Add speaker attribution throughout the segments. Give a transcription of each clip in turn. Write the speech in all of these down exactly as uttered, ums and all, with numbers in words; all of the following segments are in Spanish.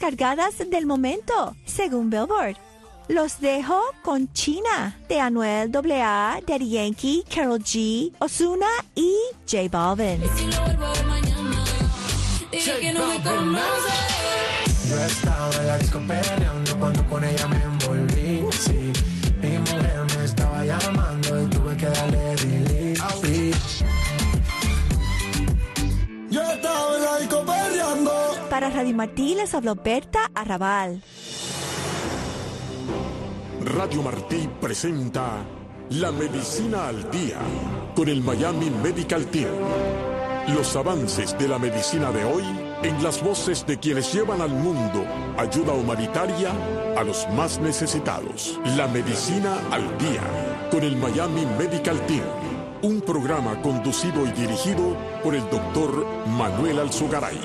Speaker 1: descargadas del momento, según Billboard. Los dejo con China, de Anuel A A, Daddy Yankee, Karol G, Ozuna y J Balvin.
Speaker 2: Yo estaba en la disco peleando cuando con ella me envolví, sí. Mi mujer me estaba llamando y tuve que darle delete, sí. Yo estaba en la disco peleando.
Speaker 1: Para Radio Martí les habló Berta Arrabal.
Speaker 3: Radio Martí presenta La Medicina al Día con el Miami Medical Team. Los avances de la medicina de hoy en las voces de quienes llevan al mundo ayuda humanitaria a los más necesitados. La Medicina al Día con el Miami Medical Team. Un programa conducido y dirigido por el doctor Manuel Alzogaray.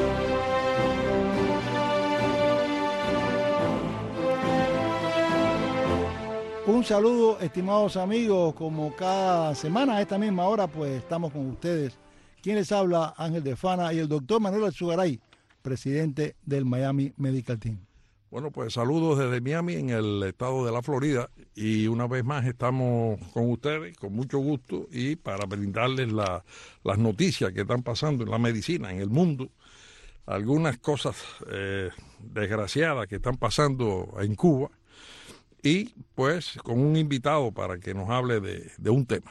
Speaker 4: Un saludo, estimados amigos, como cada semana a esta misma hora, pues estamos con ustedes. Quien les habla, Ángel de Fana y el doctor Manuel Alzogaray, presidente del Miami Medical Team.
Speaker 5: Bueno, pues saludos desde Miami, en el estado de la Florida, y una vez más estamos con ustedes, con mucho gusto, y para brindarles la, las noticias que están pasando en la medicina, en el mundo, algunas cosas eh, desgraciadas que están pasando en Cuba, y pues con un invitado para que nos hable de, de un tema.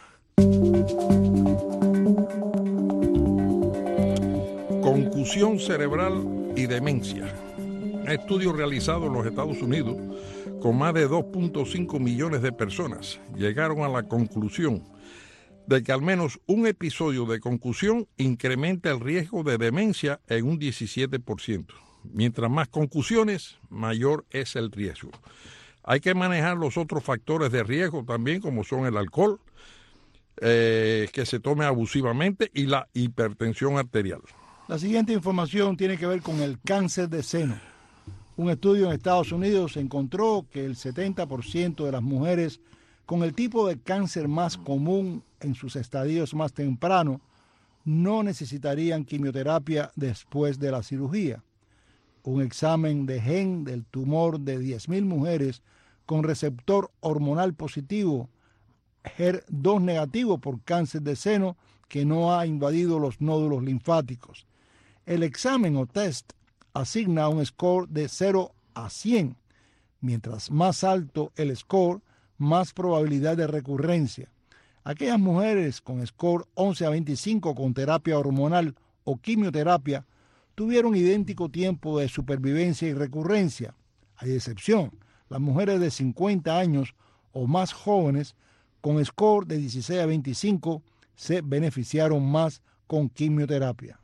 Speaker 5: Concusión cerebral y demencia. Un estudio realizado en los Estados Unidos con más de dos punto cinco millones de personas llegaron a la conclusión de que al menos un episodio de concusión incrementa el riesgo de demencia en un diecisiete por ciento. Mientras más concusiones, mayor es el riesgo. Hay que manejar los otros factores de riesgo también, como son el alcohol, eh, que se tome abusivamente, y la hipertensión arterial.
Speaker 4: La siguiente información tiene que ver con el cáncer de seno. Un estudio en Estados Unidos encontró que el setenta por ciento de las mujeres con el tipo de cáncer más común en sus estadios más tempranos no necesitarían quimioterapia después de la cirugía. Un examen de gen del tumor de diez mil mujeres con receptor hormonal positivo, H E R dos negativo por cáncer de seno que no ha invadido los nódulos linfáticos. El examen o test asigna un score de cero a cien. Mientras más alto el score, más probabilidad de recurrencia. Aquellas mujeres con score once a veinticinco con terapia hormonal o quimioterapia tuvieron idéntico tiempo de supervivencia y recurrencia. Hay excepción. Las mujeres de cincuenta años o más jóvenes con score de dieciséis a veinticinco se beneficiaron más con quimioterapia.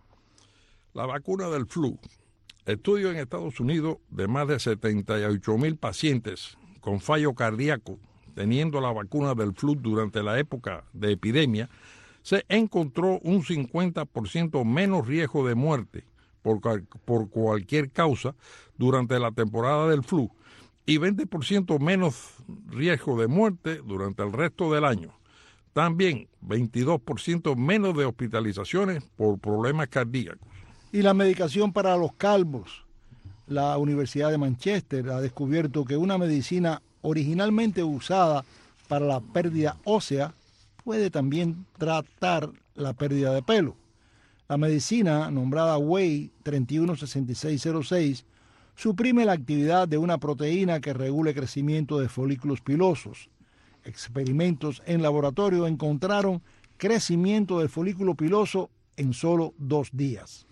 Speaker 5: La vacuna del flu. Estudio en Estados Unidos de más de setenta y ocho mil pacientes con fallo cardíaco teniendo la vacuna del flu durante la época de epidemia, se encontró un cincuenta por ciento menos riesgo de muerte por, por cualquier causa durante la temporada del flu y veinte por ciento menos riesgo de muerte durante el resto del año. También veintidós por ciento menos de hospitalizaciones por problemas cardíacos.
Speaker 4: Y la medicación para los calvos. La Universidad de Manchester ha descubierto que una medicina originalmente usada para la pérdida ósea puede también tratar la pérdida de pelo. La medicina, nombrada Way treinta y uno sesenta y seis cero seis, suprime la actividad de una proteína que regula el crecimiento de folículos pilosos. Experimentos en laboratorio encontraron crecimiento del folículo piloso en solo dos días.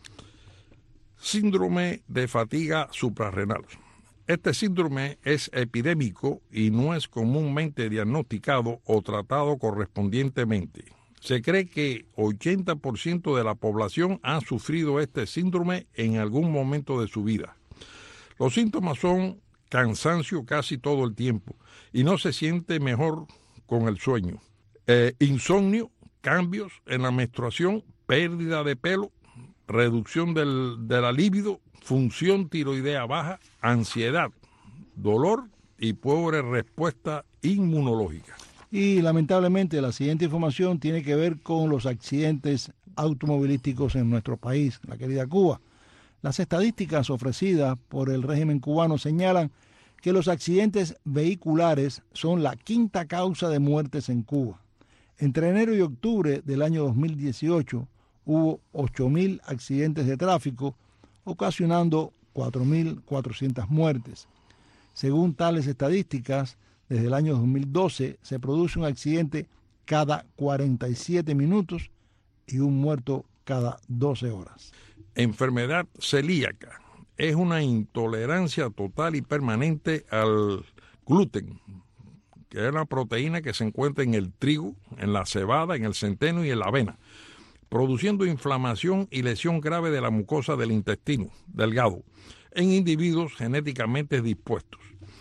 Speaker 5: Síndrome de fatiga suprarrenal. Este síndrome es epidémico y no es comúnmente diagnosticado o tratado correspondientemente. Se cree que ochenta por ciento de la población ha sufrido este síndrome en algún momento de su vida. Los síntomas son cansancio casi todo el tiempo y no se siente mejor con el sueño. Eh, insomnio, cambios en la menstruación, pérdida de pelo, reducción del, de la libido, función tiroidea baja, ansiedad, dolor y pobre respuesta inmunológica.
Speaker 4: Y lamentablemente la siguiente información tiene que ver con los accidentes automovilísticos en nuestro país, la querida Cuba. Las estadísticas ofrecidas por el régimen cubano señalan que los accidentes vehiculares son la quinta causa de muertes en Cuba. Entre enero y octubre del año dos mil dieciocho hubo ocho mil accidentes de tráfico, ocasionando cuatro mil cuatrocientas muertes. Según tales estadísticas, desde el año dos mil doce se produce un accidente cada cuarenta y siete minutos y un muerto cada doce horas.
Speaker 5: Enfermedad celíaca es una intolerancia total y permanente al gluten, que es una proteína que se encuentra en el trigo, en la cebada, en el centeno y en la avena, produciendo inflamación y lesión grave de la mucosa del intestino delgado en individuos genéticamente dispuestos.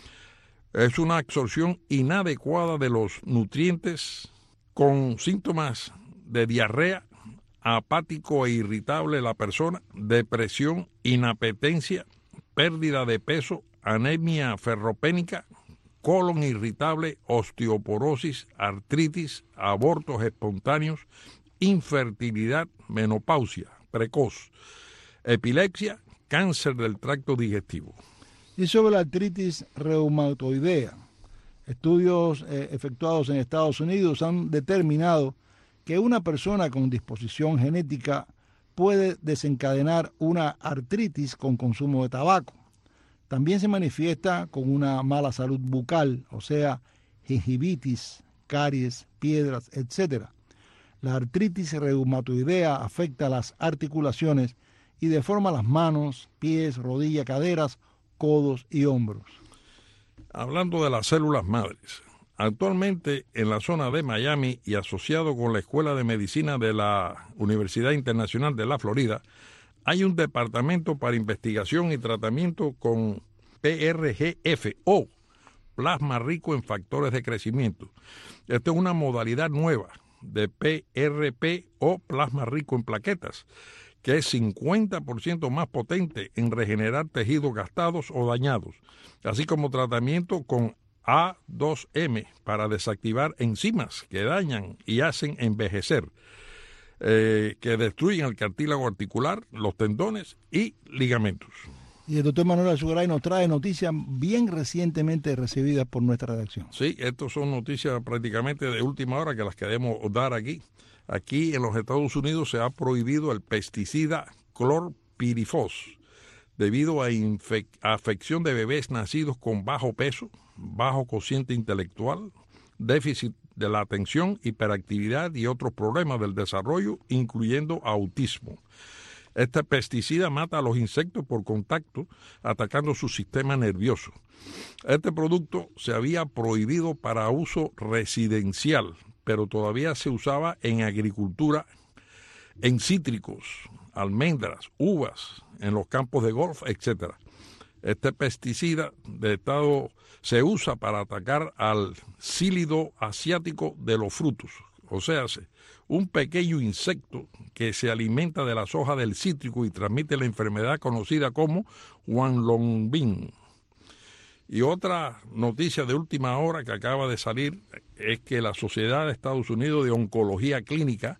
Speaker 5: Es una absorción inadecuada de los nutrientes con síntomas de diarrea, apático e irritable la persona, depresión, inapetencia, pérdida de peso, anemia ferropénica, colon irritable, osteoporosis, artritis, abortos espontáneos, infertilidad, menopausia precoz, epilepsia, cáncer del tracto digestivo.
Speaker 4: Y sobre la artritis reumatoidea, estudios eh, efectuados en Estados Unidos han determinado que una persona con disposición genética puede desencadenar una artritis con consumo de tabaco. También se manifiesta con una mala salud bucal, o sea, gingivitis, caries, piedras, etcétera. La artritis reumatoidea afecta las articulaciones y deforma las manos, pies, rodillas, caderas, codos y hombros.
Speaker 5: Hablando de las células madres, actualmente en la zona de Miami y asociado con la Escuela de Medicina de la Universidad Internacional de la Florida, hay un departamento para investigación y tratamiento con P R G F o plasma rico en factores de crecimiento. Esta es una modalidad nueva de P R P o plasma rico en plaquetas, que es cincuenta por ciento más potente en regenerar tejidos gastados o dañados, así como tratamiento con A dos M para desactivar enzimas que dañan y hacen envejecer, eh, que destruyen el cartílago articular, los tendones y ligamentos.
Speaker 4: Y el doctor Manuel Alzugaray nos trae noticias bien recientemente recibidas por nuestra redacción.
Speaker 5: Sí, estas son noticias prácticamente de última hora que las queremos dar aquí. Aquí en los Estados Unidos se ha prohibido el pesticida clorpirifos debido a, a afección de bebés nacidos con bajo peso, bajo cociente intelectual, déficit de la atención, hiperactividad y otros problemas del desarrollo, incluyendo autismo. Este pesticida mata a los insectos por contacto, atacando su sistema nervioso. Este producto se había prohibido para uso residencial, pero todavía se usaba en agricultura, en cítricos, almendras, uvas, en los campos de golf, etcétera. Este pesticida de estado se usa para atacar al cílido asiático de los frutos, o sea, un pequeño insecto que se alimenta de las hojas del cítrico y transmite la enfermedad conocida como Huanglongbing. Y otra noticia de última hora que acaba de salir es que la Sociedad de Estados Unidos de Oncología Clínica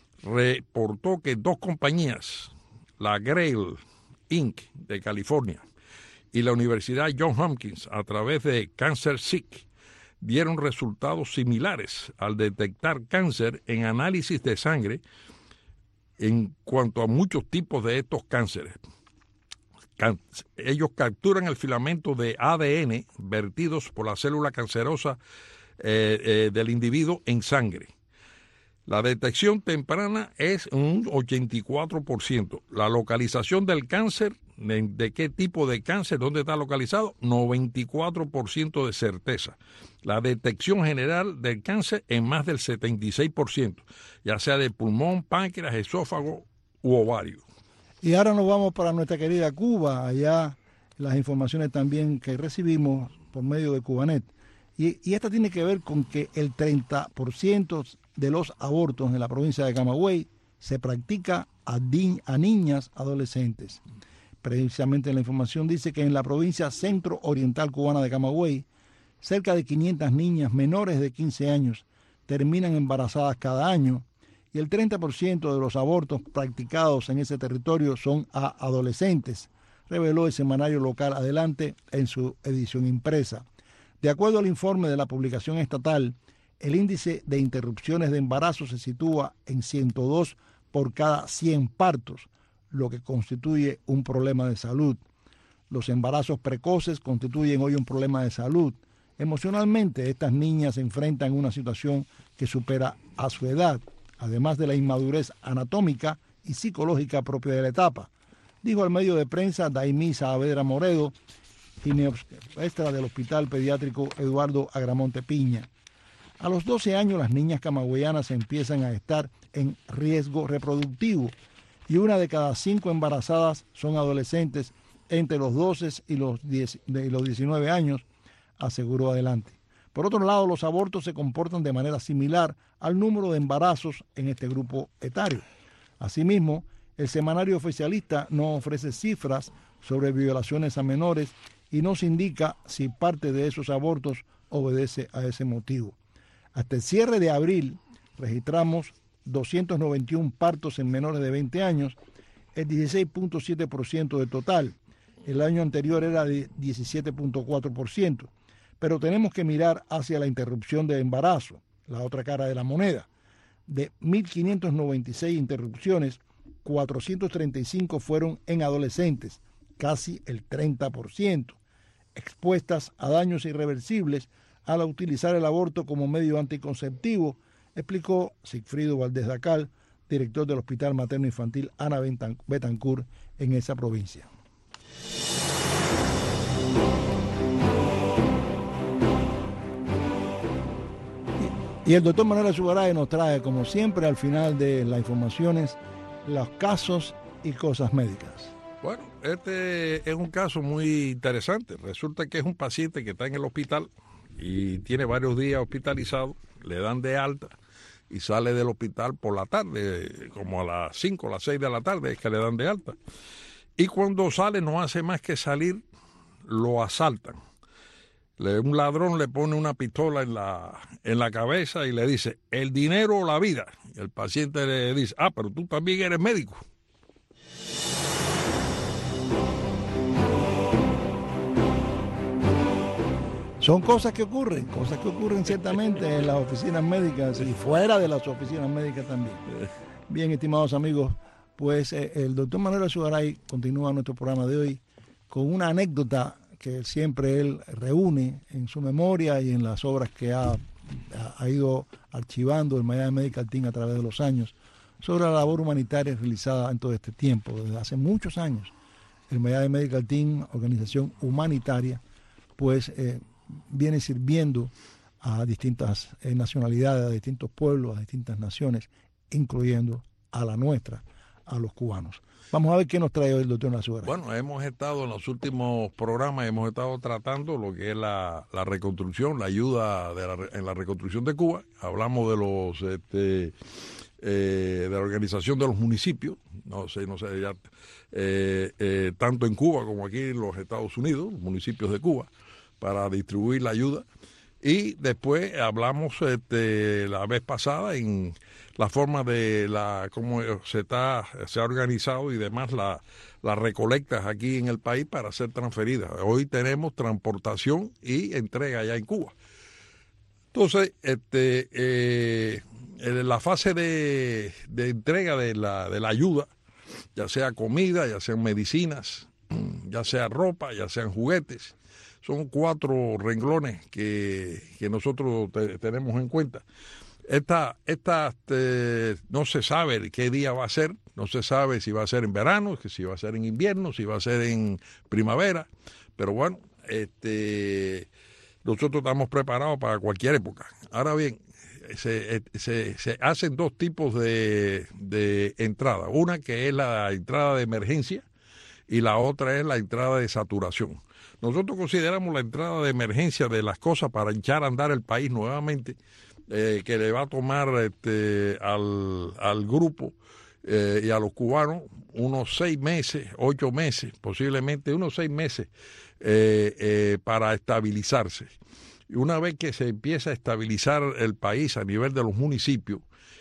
Speaker 5: reportó que dos compañías, la Grail incorporated de California y la Universidad Johns Hopkins, a través de CancerSeek, dieron resultados similares al detectar cáncer en análisis de sangre en cuanto a muchos tipos de estos cánceres. Ellos capturan el filamento de A D N vertidos por la célula cancerosa eh, eh, del individuo en sangre. La detección temprana es un ochenta y cuatro por ciento. La localización del cáncer, de, de qué tipo de cáncer, dónde está localizado, noventa y cuatro por ciento de certeza. La detección general del cáncer en más del setenta y seis por ciento, ya sea de pulmón, páncreas, esófago u ovario.
Speaker 4: Y ahora nos vamos para nuestra querida Cuba, allá las informaciones también que recibimos por medio de Cubanet. Y, y esta tiene que ver con que el treinta por ciento de los abortos en la provincia de Camagüey se practica a, di, a niñas adolescentes. Precisamente la información dice que en la provincia centro-oriental cubana de Camagüey, cerca de quinientas niñas menores de quince años terminan embarazadas cada año y el treinta por ciento de los abortos practicados en ese territorio son a adolescentes, reveló el semanario local Adelante en su edición impresa. De acuerdo al informe de la publicación estatal, el índice de interrupciones de embarazo se sitúa en ciento dos por cada cien partos, lo que constituye un problema de salud. Los embarazos precoces constituyen hoy un problema de salud. Emocionalmente, estas niñas se enfrentan a una situación que supera a su edad, además de la inmadurez anatómica y psicológica propia de la etapa, dijo al medio de prensa Daimí Saavedra Moredo, ginecóloga del Hospital Pediátrico Eduardo Agramonte Piña. A los doce años las niñas camagüeyanas empiezan a estar en riesgo reproductivo y una de cada cinco embarazadas son adolescentes entre los doce y los, diez, y los diecinueve años, aseguró Adelante. Por otro lado, los abortos se comportan de manera similar al número de embarazos en este grupo etario. Asimismo, el semanario oficialista no ofrece cifras sobre violaciones a menores y no se indica si parte de esos abortos obedece a ese motivo. Hasta el cierre de abril registramos doscientos noventa y uno partos en menores de veinte años, el dieciséis punto siete por ciento del total. El año anterior era de diecisiete punto cuatro por ciento. Pero tenemos que mirar hacia la interrupción de embarazo, la otra cara de la moneda. De mil quinientas noventa y seis interrupciones, cuatrocientas treinta y cinco fueron en adolescentes, casi el treinta por ciento, expuestas a daños irreversibles al utilizar el aborto como medio anticonceptivo, explicó Sigfrido Valdés Dacal, director del Hospital Materno Infantil Ana Betancourt en esa provincia. Y el doctor Manuel Azugaray nos trae, como siempre, al final de las informaciones, los casos y cosas médicas.
Speaker 5: Bueno, este es un caso muy interesante. Resulta que es un paciente que está en el hospital y tiene varios días hospitalizado, le dan de alta y sale del hospital por la tarde, como a las cinco o las seis de la tarde es que le dan de alta. Y cuando sale no hace más que salir, lo asaltan. Un ladrón le pone una pistola en la, en la cabeza y le dice, el dinero o la vida. Y el paciente le dice, ah, pero tú también eres médico.
Speaker 4: Son cosas que ocurren, cosas que ocurren ciertamente en las oficinas médicas y fuera de las oficinas médicas también. Bien, estimados amigos, pues eh, el doctor Manuel Azugaray continúa nuestro programa de hoy con una anécdota que siempre él reúne en su memoria y en las obras que ha, ha ido archivando el Miami Medical Team a través de los años, sobre la labor humanitaria realizada en todo este tiempo. Desde hace muchos años, el Miami Medical Team, organización humanitaria, pues eh, viene sirviendo a distintas eh, nacionalidades, a distintos pueblos, a distintas naciones, incluyendo a la nuestra, a los cubanos. Vamos a ver qué nos trae hoy el doctor Azugaray.
Speaker 5: Bueno, hemos estado en los últimos programas, hemos estado tratando lo que es la, la reconstrucción, la ayuda de la, en la reconstrucción de Cuba. Hablamos de los este, eh, de la organización de los municipios, no sé, no sé, ya, eh, eh, tanto en Cuba como aquí en los Estados Unidos, los municipios de Cuba, para distribuir la ayuda. Y después hablamos este, la vez pasada en la forma de la cómo se está se ha organizado y demás la, las recolectas aquí en el país para ser transferidas. Hoy tenemos transportación y entrega allá en Cuba. Entonces, este, eh, en la fase de, de entrega de la, de la ayuda, ya sea comida, ya sean medicinas, ya sea ropa, ya sean juguetes, son cuatro renglones que, que nosotros te, tenemos en cuenta. Esta, esta este, no se sabe qué día va a ser, no se sabe si va a ser en verano, si va a ser en invierno, si va a ser en primavera, pero bueno, este, nosotros estamos preparados para cualquier época. Ahora bien, se, se, se hacen dos tipos de, de entrada, una que es la entrada de emergencia y la otra es la entrada de saturación. Nosotros consideramos la entrada de emergencia de las cosas para echar a andar el país nuevamente, eh, que le va a tomar este, al, al grupo eh, y a los cubanos unos seis meses, ocho meses, posiblemente unos seis meses eh, eh, para estabilizarse. Y una vez que se empieza a estabilizar el país a nivel de los municipios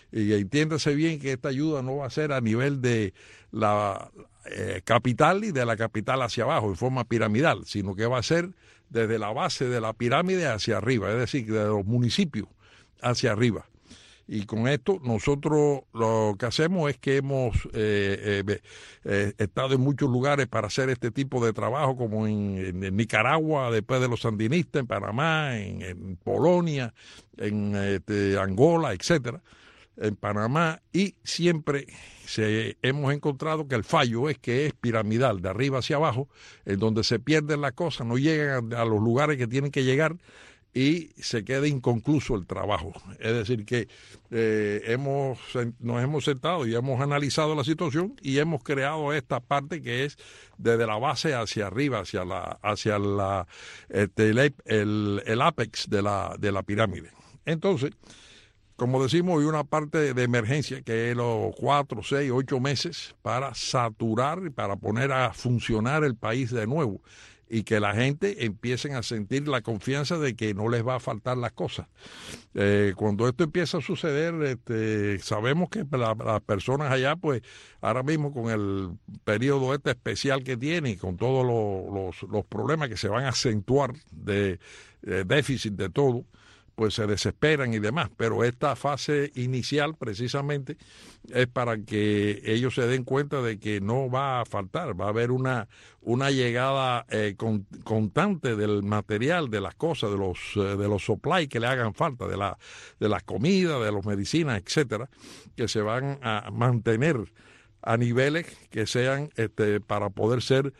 Speaker 5: Y entiéndase bien que esta ayuda no va a ser a nivel de la eh, capital y de la capital hacia abajo, en forma piramidal, sino que va a ser desde la base de la pirámide hacia arriba, es decir, de los municipios hacia arriba. Y con esto nosotros lo que hacemos es que hemos eh, eh, eh, estado en muchos lugares para hacer este tipo de trabajo, como en, en, en Nicaragua, después de los sandinistas, en Panamá, en, en Polonia, en este, Angola, etcétera, en Panamá, y siempre se, hemos encontrado que el fallo es que es piramidal, de arriba hacia abajo, en donde se pierden las cosas, no llegan a, a los lugares que tienen que llegar, y se queda inconcluso el trabajo. Es decir, que eh, hemos nos hemos sentado y hemos analizado la situación y hemos creado esta parte que es desde la base hacia arriba, hacia la hacia la este, el, el, el apex de la, de la pirámide. Entonces, como decimos, hay una parte de emergencia que es los cuatro, seis, ocho meses para saturar y para poner a funcionar el país de nuevo, y que la gente empiecen a sentir la confianza de que no les va a faltar las cosas. Eh, cuando esto empieza a suceder, este, sabemos que la, las personas allá, pues ahora mismo con el periodo este especial que tiene y con todos lo, los, los problemas que se van a acentuar de, de déficit de todo, pues se desesperan y demás, pero esta fase inicial precisamente es para que ellos se den cuenta de que no va a faltar, va a haber una, una llegada eh, con, constante del material, de las cosas, de los, eh, de los supply que le hagan falta, de la, de las comidas, de las medicinas, etcétera, que se van a mantener a niveles que sean este, para poder ser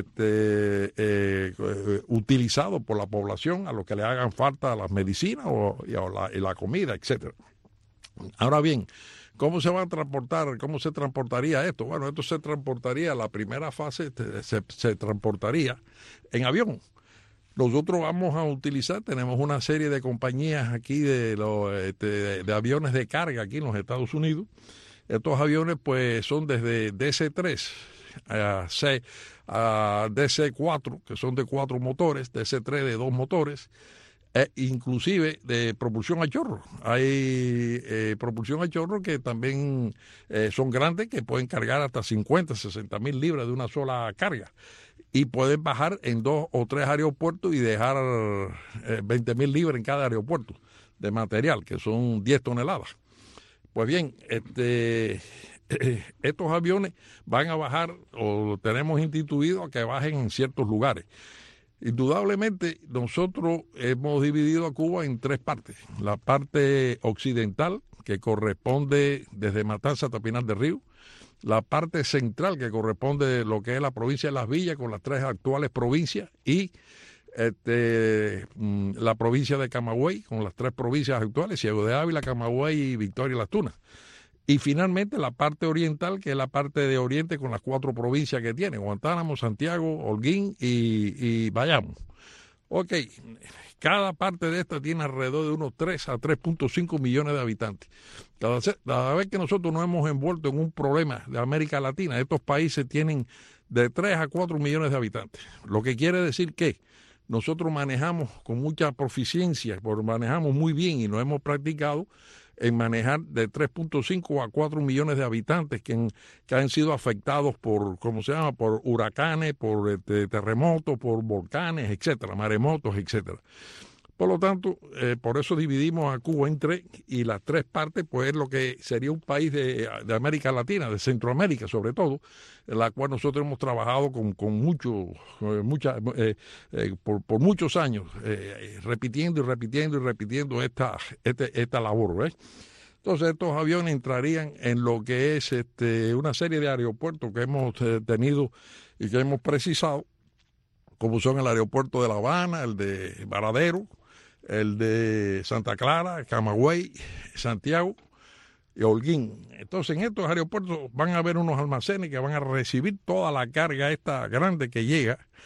Speaker 5: este, eh, eh, utilizados por la población, a lo que le hagan falta las medicinas o, y, o la, y la comida, etcétera. Ahora bien, ¿cómo se va a transportar? ¿Cómo se transportaría esto? Bueno, esto se transportaría, la primera fase se, se transportaría en avión. Nosotros vamos a utilizar, tenemos una serie de compañías aquí de, los, este, de, de aviones de carga aquí en los Estados Unidos. Estos aviones pues son desde D C tres a, C, a D C cuatro, que son de cuatro motores, D C tres de dos motores, e inclusive de propulsión a chorro. Hay eh, propulsión a chorro que también eh, son grandes, que pueden cargar hasta cincuenta, sesenta mil libras de una sola carga. Y pueden bajar en dos o tres aeropuertos y dejar eh, veinte mil libras en cada aeropuerto de material, que son diez toneladas. Pues bien, este, estos aviones van a bajar, o tenemos instituido a que bajen en ciertos lugares. Indudablemente, nosotros hemos dividido a Cuba en tres partes. La parte occidental, que corresponde desde Matanza hasta Pinar del Río. La parte central, que corresponde a lo que es la provincia de Las Villas, con las tres actuales provincias, y Este, la provincia de Camagüey, con las tres provincias actuales, Ciego de Ávila, Camagüey y Victoria Las Tunas. Y finalmente la parte oriental, que es la parte de oriente con las cuatro provincias que tiene, Guantánamo, Santiago, Holguín y, y Bayamo. Ok, cada parte de esta tiene alrededor de unos tres a tres punto cinco millones de habitantes. Cada, cada vez que nosotros nos hemos envuelto en un problema de América Latina, estos países tienen de tres a cuatro millones de habitantes. Lo que quiere decir que nosotros manejamos con mucha proficiencia, porque manejamos muy bien y nos hemos practicado en manejar de tres punto cinco a cuatro millones de habitantes que, en, que han sido afectados por, ¿cómo se llama?, por huracanes, por este, terremotos, por volcanes, etcétera, maremotos, etcétera. Por lo tanto, eh, por eso dividimos a Cuba en tres, y las tres partes, pues es lo que sería un país de, de América Latina, de Centroamérica sobre todo, en la cual nosotros hemos trabajado con, con mucho, eh, mucha, eh, eh, por, por muchos años, eh, repitiendo y repitiendo y repitiendo esta, este, esta labor, ¿ves? Entonces estos aviones entrarían en lo que es este, una serie de aeropuertos que hemos eh, tenido y que hemos precisado, como son el aeropuerto de La Habana, el de Varadero, el de Santa Clara, Camagüey, Santiago y Holguín. Entonces en estos aeropuertos van a haber unos almacenes que van a recibir toda la carga esta grande que llega,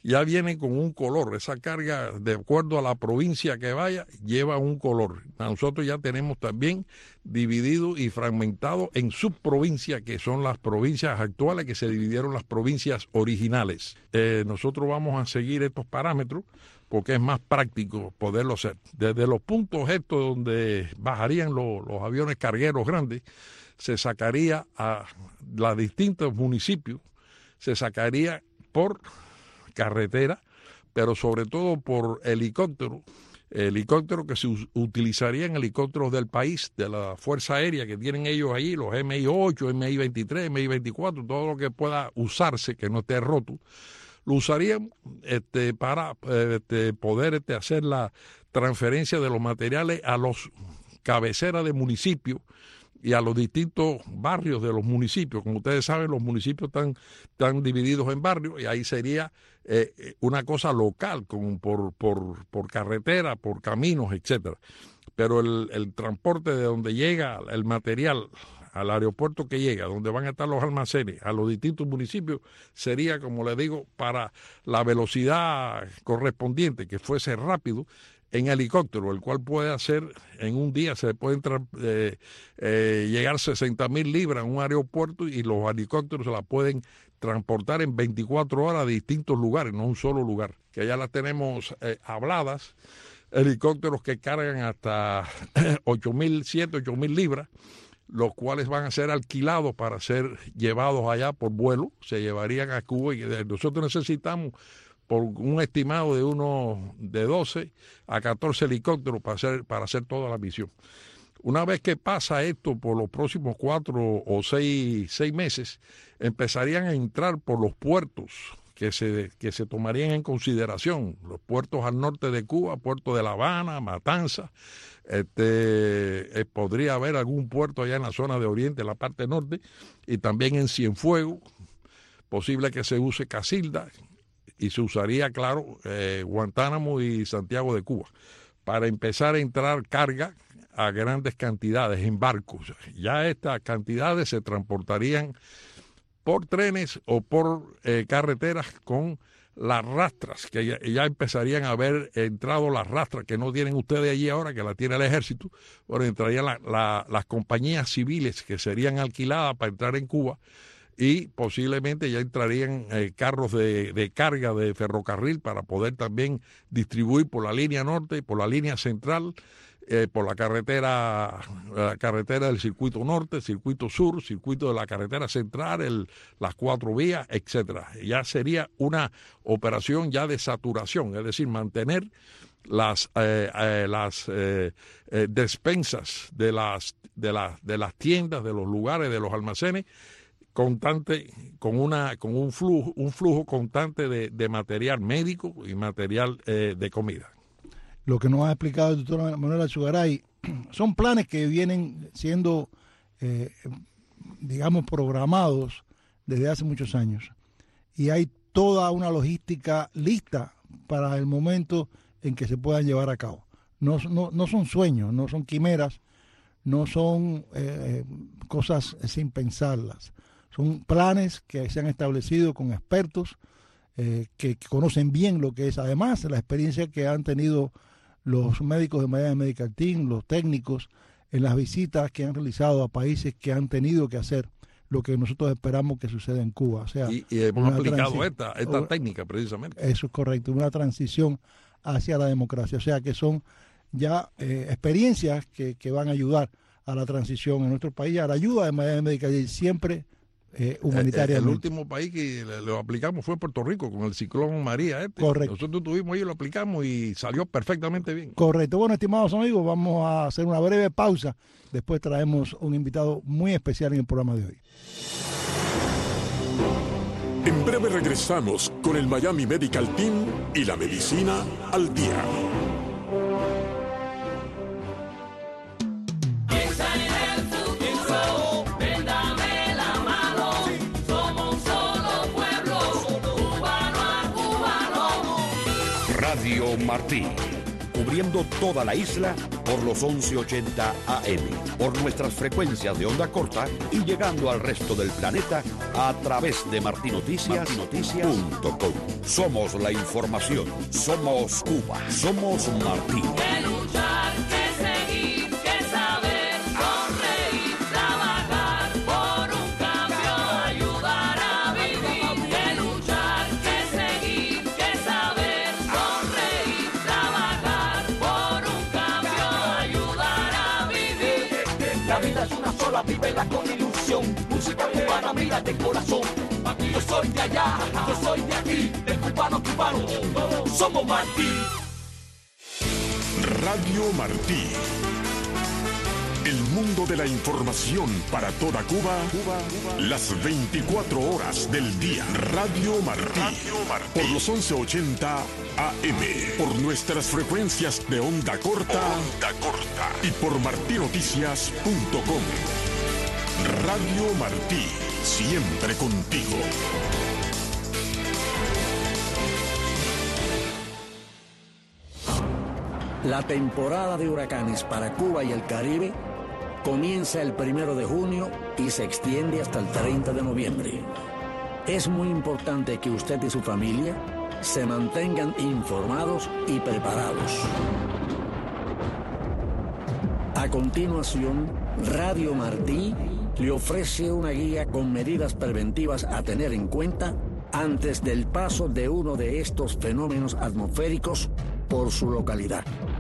Speaker 5: ya viene con un color. Esa carga, de acuerdo a la provincia que vaya, lleva un color. Nosotros ya tenemos también dividido y fragmentado en subprovincias, que son las provincias actuales, que se dividieron las provincias originales. Eh, nosotros vamos a seguir estos parámetros porque es más práctico poderlo hacer. Desde los puntos estos donde bajarían los, los aviones cargueros grandes, se sacaría a los distintos municipios, se sacaría por carretera, pero sobre todo por helicóptero, helicópteros que se utilizarían helicópteros del país, de la Fuerza Aérea que tienen ellos ahí, los M I ocho, M I veintitrés, M I veinticuatro, todo lo que pueda usarse, que no esté roto, lo usarían este, para este, poder este, hacer la transferencia de los materiales a los cabeceras de municipios y a los distintos barrios de los municipios. Como ustedes saben, los municipios están, están divididos en barrios y ahí sería eh, una cosa local, con, por, por, por carretera, por caminos, etcétera. Pero el, el transporte de donde llega el material al aeropuerto que llega, donde van a estar los almacenes, a los distintos municipios, sería, como le digo, para la velocidad correspondiente, que fuese rápido, en helicóptero, el cual puede hacer en un día, se pueden eh, eh, llegar sesenta mil libras a un aeropuerto y los helicópteros se la pueden transportar en veinticuatro horas a distintos lugares, no un solo lugar, que ya las tenemos eh, habladas, helicópteros que cargan hasta ocho mil, siete, ocho mil libras, los cuales van a ser alquilados para ser llevados allá por vuelo, se llevarían a Cuba y nosotros necesitamos por un estimado de unos de doce a catorce helicópteros para hacer, para hacer toda la misión. Una vez que pasa esto por los próximos cuatro o seis, seis meses, empezarían a entrar por los puertos que se, que se tomarían en consideración, los puertos al norte de Cuba, puerto de La Habana, Matanzas, este, eh, podría haber algún puerto allá en la zona de Oriente, en la parte norte, y también en Cienfuegos, posible que se use Casilda, y se usaría, claro, eh, Guantánamo y Santiago de Cuba, para empezar a entrar carga a grandes cantidades en barcos. Ya estas cantidades se transportarían por trenes o por eh, carreteras con las rastras, que ya, ya empezarían a haber entrado las rastras que no tienen ustedes allí ahora, que la tiene el ejército. Bueno, entrarían la, la, las compañías civiles que serían alquiladas para entrar en Cuba, y posiblemente ya entrarían eh, carros de, de carga de ferrocarril para poder también distribuir por la línea norte, por la línea central, eh, por la carretera, la carretera del circuito norte, circuito sur, circuito de la carretera central, el, las cuatro vías, etcétera. Ya sería una operación ya de saturación, es decir, mantener las eh, eh, las eh, eh, despensas de las de las de las tiendas, de los lugares, de los almacenes, constante, con una con un flujo un flujo constante de, de material médico y material eh, de comida.
Speaker 4: Lo que nos ha explicado el doctor Manuel Alzugaray son planes que vienen siendo, eh, digamos, programados desde hace muchos años, y hay toda una logística lista para el momento en que se puedan llevar a cabo. No, no, no son sueños, no son quimeras, no son eh, cosas sin pensarlas. Son planes que se han establecido con expertos eh, que, que conocen bien lo que es. Además, la experiencia que han tenido los médicos de Miami Medical Team, los técnicos, en las visitas que han realizado a países que han tenido que hacer lo que nosotros esperamos que suceda en Cuba. O sea,
Speaker 5: y, y hemos aplicado esta, esta técnica precisamente.
Speaker 4: Eso es correcto, una transición hacia la democracia. O sea, que son ya eh, experiencias que, que van a ayudar a la transición en nuestro país, a la ayuda de Miami Medical Team, siempre Eh, humanitaria.
Speaker 5: El, el último país que lo aplicamos fue Puerto Rico con el ciclón María. Este.
Speaker 4: Correcto.
Speaker 5: Nosotros tuvimos ahí, lo aplicamos y salió perfectamente bien.
Speaker 4: Correcto. Bueno, estimados amigos, vamos a hacer una breve pausa. Después traemos un invitado muy especial en el programa de hoy.
Speaker 3: En breve regresamos con el Miami Medical Team y la medicina al día.
Speaker 6: Radio Martí, cubriendo toda la isla por los once ochenta A M, por nuestras frecuencias de onda corta y llegando al resto del planeta a través de martin noticias punto com. Somos la información, somos Cuba, somos Martí.
Speaker 7: Que luchar, que seguir, que saber, sonreír, trabajar por un cambio, ayudar a vivir. Que luchar, que seguir, que saber, sonreír, trabajar por un cambio, ayudar a vivir.
Speaker 8: La vida es una sola, vívela con ilusión. Música cubana, mira de corazón. Yo soy de allá, yo soy de aquí, de cubano a cubano, somos Martí.
Speaker 3: Radio Martí. El mundo de la información para toda Cuba, Cuba, Cuba. Las veinticuatro horas del día. Radio Martí. Radio Martí. Por los once ochenta A M. Por nuestras frecuencias de onda corta. Onda corta. Y por martin noticias punto com. Radio Martí. Siempre contigo.
Speaker 9: La temporada de huracanes para Cuba y el Caribe comienza el primero de junio y se extiende hasta el treinta de noviembre. Es muy importante que usted y su familia se mantengan informados y preparados. A continuación, Radio Martí le ofrece una guía con medidas preventivas a tener en cuenta antes del paso de uno de estos fenómenos atmosféricos por su localidad.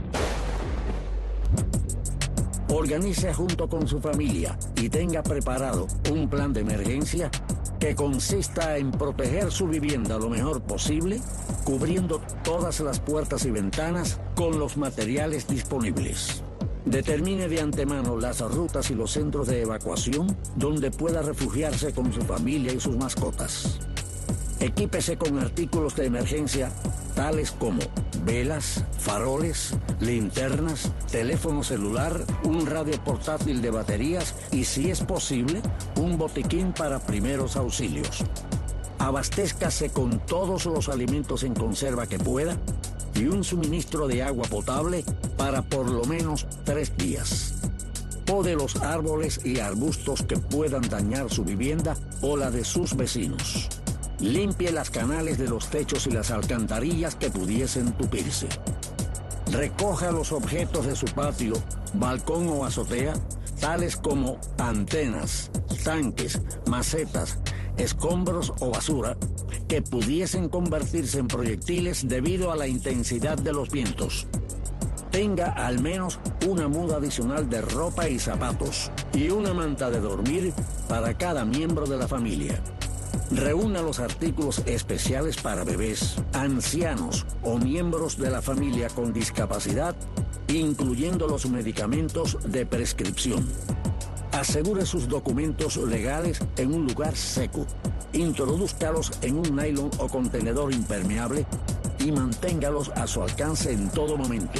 Speaker 9: Organice junto con su familia y tenga preparado un plan de emergencia que consista en proteger su vivienda lo mejor posible, cubriendo todas las puertas y ventanas con los materiales disponibles. Determine de antemano las rutas y los centros de evacuación donde pueda refugiarse con su familia y sus mascotas. Equípese con artículos de emergencia tales como velas, faroles, linternas, teléfono celular, un radio portátil de baterías y, si es posible, un botiquín para primeros auxilios. Abastézcase con todos los alimentos en conserva que pueda y un suministro de agua potable para por lo menos tres días. Pode los árboles y arbustos que puedan dañar su vivienda o la de sus vecinos. Limpie las canales de los techos y las alcantarillas que pudiesen tupirse. Recoja los objetos de su patio, balcón o azotea, tales como antenas, tanques, macetas, escombros o basura, que pudiesen convertirse en proyectiles debido a la intensidad de los vientos. Tenga al menos una muda adicional de ropa y zapatos y una manta de dormir para cada miembro de la familia. Reúna los artículos especiales para bebés, ancianos o miembros de la familia con discapacidad, incluyendo los medicamentos de prescripción. Asegure sus documentos legales en un lugar seco. Introdúzcalos en un nylon o contenedor impermeable y manténgalos a su alcance en todo momento.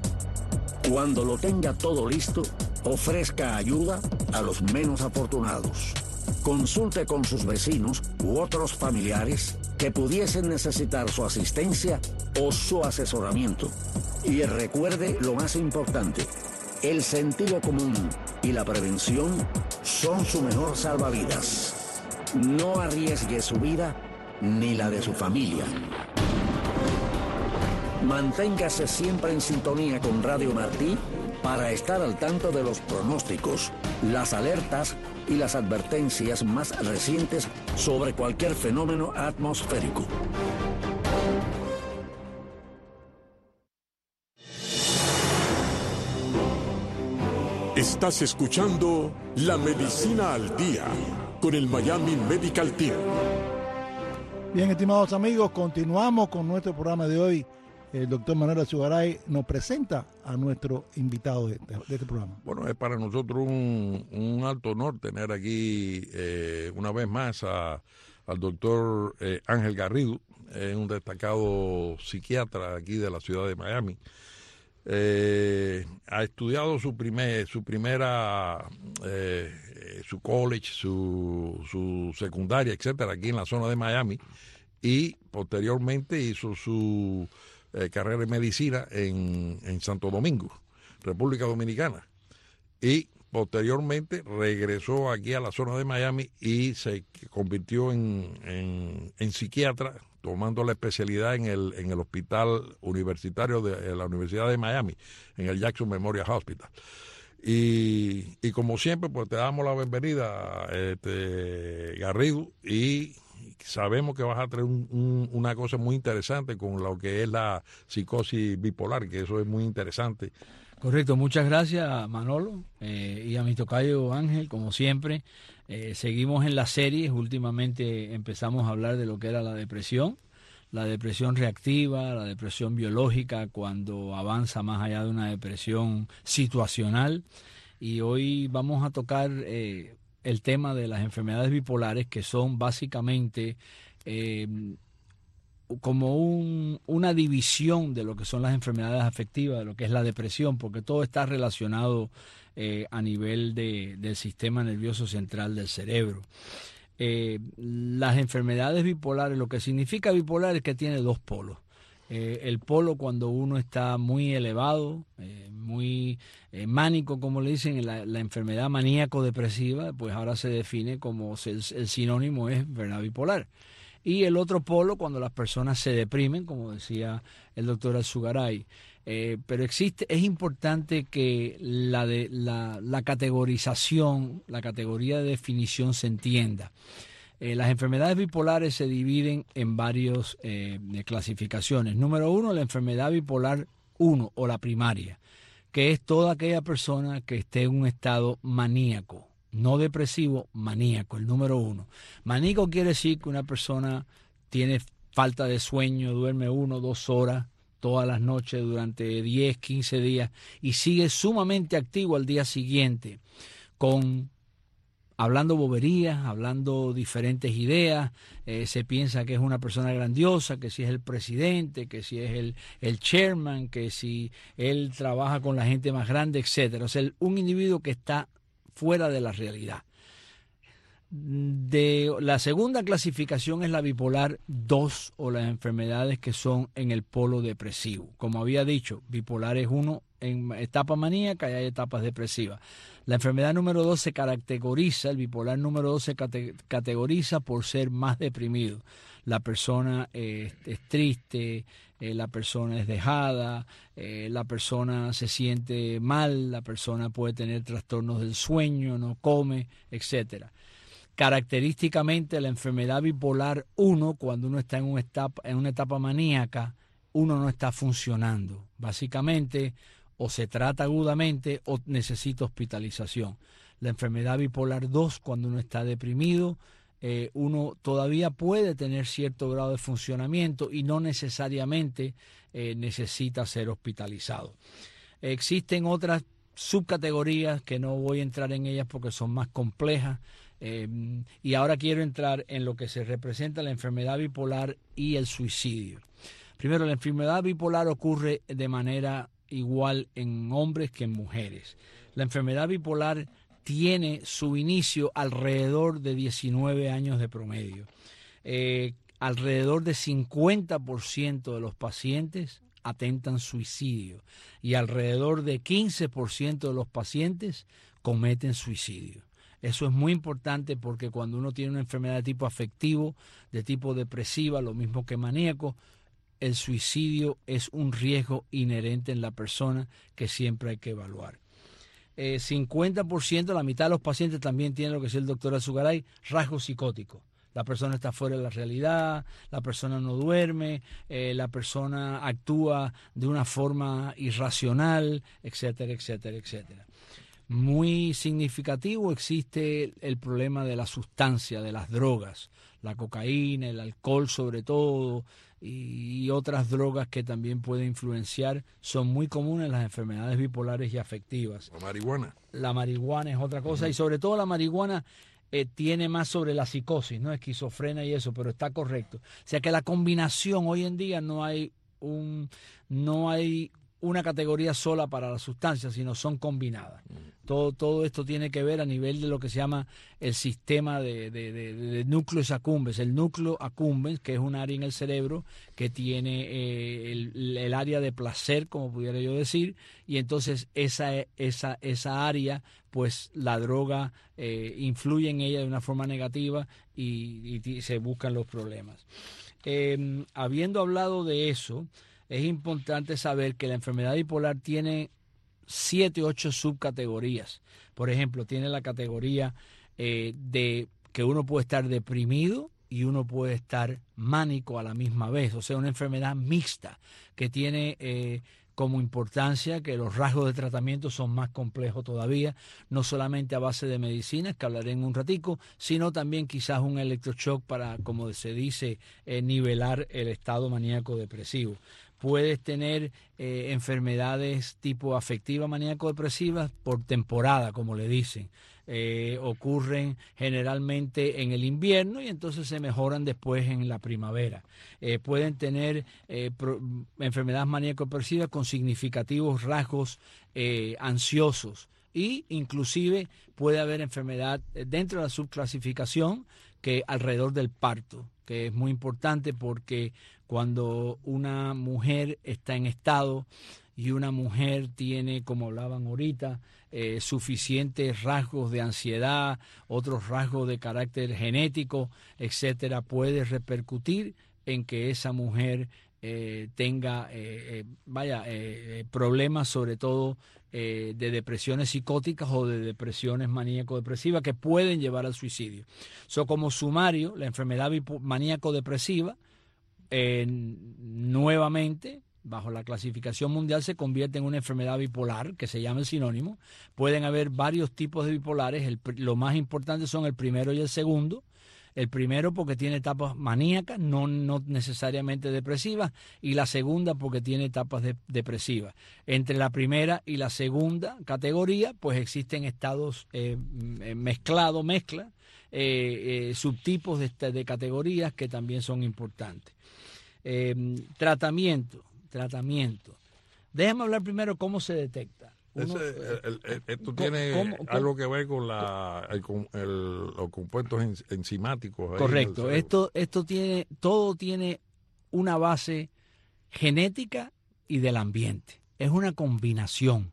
Speaker 9: Cuando lo tenga todo listo, ofrezca ayuda a los menos afortunados. Consulte con sus vecinos u otros familiares que pudiesen necesitar su asistencia o su asesoramiento. Y recuerde lo más importante: el sentido común y la prevención son su mejor salvavidas. No arriesgue su vida ni la de su familia. Manténgase siempre en sintonía con Radio Martí para estar al tanto de los pronósticos, las alertas y las advertencias más recientes sobre cualquier fenómeno atmosférico.
Speaker 3: Estás escuchando La Medicina al Día con el Miami Medical Team.
Speaker 4: Bien, estimados amigos, continuamos con nuestro programa de hoy. El doctor Manuel Azugaray nos presenta a nuestro invitado de este, de este programa.
Speaker 5: Bueno, es para nosotros un, un alto honor tener aquí eh, una vez más a, al doctor eh, Ángel Garrido, eh, un destacado psiquiatra aquí de la ciudad de Miami. Eh, ha estudiado su primer, su primera, eh, su college, su, su secundaria, etcétera, aquí en la zona de Miami, y posteriormente hizo su eh, carrera en medicina en, en Santo Domingo, República Dominicana. Y posteriormente regresó aquí a la zona de Miami y se convirtió en, en, en psiquiatra, tomando la especialidad en el, en el hospital universitario de, de la Universidad de Miami, en el Jackson Memorial Hospital. Y, y como siempre, pues te damos la bienvenida, este, Garrido, y sabemos que vas a traer un, un, una cosa muy interesante con lo que es la psicosis bipolar, que eso es muy interesante.
Speaker 10: Correcto, muchas gracias, Manolo, eh, y a mi tocayo Ángel, como siempre. Eh, seguimos en las series. Últimamente empezamos a hablar de lo que era la depresión, la depresión reactiva, la depresión biológica, cuando avanza más allá de una depresión situacional. Y hoy vamos a tocar eh, el tema de las enfermedades bipolares, que son básicamente eh, como un, una división de lo que son las enfermedades afectivas, de lo que es la depresión, porque todo está relacionado eh, a nivel de, del sistema nervioso central del cerebro. Eh, las enfermedades bipolares, lo que significa bipolar es que tiene dos polos. Eh, el polo cuando uno está muy elevado, eh, muy eh, mánico, como le dicen, la, la enfermedad maníaco-depresiva, pues ahora se define como el, el sinónimo es enfermedad bipolar. Y el otro polo cuando las personas se deprimen, como decía el doctor Alzugaray. Eh, pero existe, es importante que la, de, la, la categorización, la categoría de definición se entienda. Eh, las enfermedades bipolares se dividen en varias eh, clasificaciones. Número uno, la enfermedad bipolar uno o la primaria, que es toda aquella persona que esté en un estado maníaco. No depresivo, maníaco, el número uno. Maníaco quiere decir que una persona tiene falta de sueño, duerme uno, dos horas todas las noches durante diez, quince días y sigue sumamente activo al día siguiente, con hablando boberías, hablando diferentes ideas. Eh, se piensa que es una persona grandiosa, que si es el presidente, que si es el, el chairman, que si él trabaja con la gente más grande, etcétera. O sea, un individuo que está fuera de la realidad. De la segunda clasificación es la bipolar dos o las enfermedades que son en el polo depresivo. Como había dicho, bipolar es uno en etapa maníaca y hay etapas depresivas. La enfermedad número dos se categoriza, el bipolar número dos se cate- categoriza por ser más deprimido. La persona eh, es triste, eh, la persona es dejada, eh, la persona se siente mal, la persona puede tener trastornos del sueño, no come, etcétera. Característicamente la enfermedad bipolar uno, cuando uno está en una etapa, en una etapa maníaca, uno no está funcionando. Básicamente, o se trata agudamente o necesita hospitalización. La enfermedad bipolar dos, cuando uno está deprimido, eh, uno todavía puede tener cierto grado de funcionamiento y no necesariamente eh, necesita ser hospitalizado. Existen otras subcategorías que no voy a entrar en ellas porque son más complejas. Eh, y ahora quiero entrar en lo que se representa la enfermedad bipolar y el suicidio. Primero, la enfermedad bipolar ocurre de manera igual en hombres que en mujeres. La enfermedad bipolar tiene su inicio alrededor de diecinueve años de promedio. Eh, alrededor de cincuenta por ciento de los pacientes atentan suicidio y alrededor de quince por ciento de los pacientes cometen suicidio. Eso es muy importante porque cuando uno tiene una enfermedad de tipo afectivo, de tipo depresiva, lo mismo que maníaco, el suicidio es un riesgo inherente en la persona que siempre hay que evaluar. Eh, cincuenta por ciento, la mitad de los pacientes también tienen lo que decía el doctor Alzugaray, rasgos psicóticos. La persona está fuera de la realidad, la persona no duerme, eh, la persona actúa de una forma irracional, etcétera, etcétera, etcétera. Muy significativo existe el problema de la sustancia, de las drogas, la cocaína, el alcohol sobre todo, y otras drogas que también pueden influenciar, son muy comunes en las enfermedades bipolares y afectivas.
Speaker 5: La marihuana. La
Speaker 10: marihuana es otra cosa, uh-huh. Y sobre todo la marihuana eh, tiene más sobre la psicosis, ¿no? Esquizofrenia y eso, pero está correcto. O sea que la combinación, hoy en día no hay un, no hay una categoría sola para las sustancias, sino son combinadas. Todo, todo esto tiene que ver a nivel de lo que se llama el sistema de, de, de, de núcleos accumbens. El núcleo accumbens, que es un área en el cerebro que tiene eh, el, el área de placer, como pudiera yo decir, y entonces esa, esa, esa área, pues la droga eh, influye en ella de una forma negativa y, y, y se buscan los problemas. Eh, habiendo hablado de eso, es importante saber que la enfermedad bipolar tiene siete, ocho subcategorías. Por ejemplo, tiene la categoría eh, de que uno puede estar deprimido y uno puede estar mánico a la misma vez. O sea, una enfermedad mixta que tiene eh, como importancia que los rasgos de tratamiento son más complejos todavía, no solamente a base de medicinas, que hablaré en un ratico, sino también quizás un electroshock para, como se dice, eh, nivelar el estado maníaco depresivo. Puedes tener eh, enfermedades tipo afectiva maníaco-depresivas por temporada, como le dicen. Eh, ocurren generalmente en el invierno y entonces se mejoran después en la primavera. Eh, pueden tener eh, pro, enfermedades maníaco-depresivas con significativos rasgos eh, ansiosos, y inclusive puede haber enfermedad dentro de la subclasificación que alrededor del parto, que es muy importante porque cuando una mujer está en estado y una mujer tiene, como hablaban ahorita, eh, suficientes rasgos de ansiedad, otros rasgos de carácter genético, etcétera, puede repercutir en que esa mujer eh, tenga eh, eh, vaya eh, problemas, sobre todo eh, de depresiones psicóticas o de depresiones maníaco-depresivas que pueden llevar al suicidio. So, como sumario, la enfermedad maníaco-depresiva eh, nuevamente, bajo la clasificación mundial, se convierte en una enfermedad bipolar, que se llama el sinónimo. Pueden haber varios tipos de bipolares. El, lo más importante son el primero y el segundo. El primero porque tiene etapas maníacas, no, no necesariamente depresivas, y la segunda porque tiene etapas de, depresivas. Entre la primera y la segunda categoría, pues existen estados eh, mezclados, mezcla, eh, eh, subtipos de, de categorías que también son importantes. Eh, tratamiento, tratamiento. Déjame hablar primero cómo se detecta. Uno,
Speaker 5: Ese, el, el, esto
Speaker 10: ¿cómo,
Speaker 5: tiene
Speaker 10: cómo, cómo?
Speaker 5: algo que ver con la, el, el, los compuestos en, enzimáticos. Ahí
Speaker 10: correcto. Esto, esto tiene, todo tiene una base genética y del ambiente. Es una combinación.